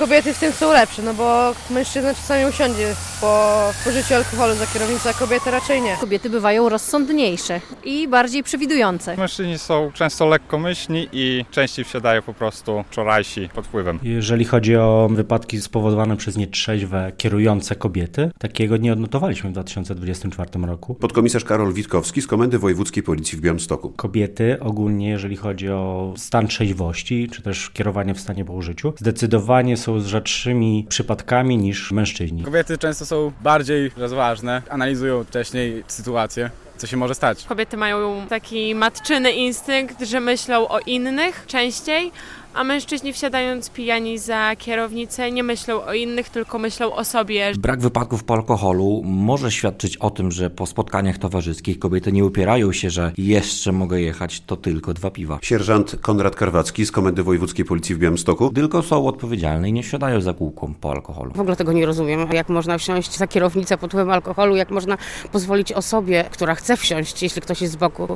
kobiety w tym są lepsze, no bo mężczyzna czasami usiądzie po spożyciu alkoholu za kierownicą, a kobiety raczej nie. Kobiety bywają rozsądniejsze i bardziej przewidujące. Mężczyźni są często lekkomyślni i częściej wsiadają po prostu wczorajsi pod wpływem. Jeżeli chodzi o wypadki spowodowane przez nietrzeźwe kierujące kobiety, takiego nie odnotowaliśmy w 2024 roku. Podkomisarz Karol Witkowski z Komendy Wojewódzkiej Policji w Białymstoku. Kobiety ogólnie, jeżeli chodzi o stan trzeźwości, czy też kierowanie w stanie po użyciu, zdecydowanie są rzadszymi przypadkami niż mężczyźni. Kobiety często są bardziej rozważne, analizują wcześniej sytuację, co się może stać. Kobiety mają taki matczyny instynkt, że myślą o innych częściej, a mężczyźni wsiadając pijani za kierownicę nie myślą o innych, tylko myślą o sobie. Brak wypadków po alkoholu może świadczyć o tym, że po spotkaniach towarzyskich kobiety nie upierają się, że jeszcze mogę jechać, to tylko 2 piwa. Sierżant Konrad Karwacki z Komendy Wojewódzkiej Policji w Białymstoku. Tylko są odpowiedzialne i nie wsiadają za kółką po alkoholu. W ogóle tego nie rozumiem. Jak można wsiąść za kierownicę pod wpływem alkoholu, jak można pozwolić osobie, która chce wsiąść, jeśli ktoś jest z boku,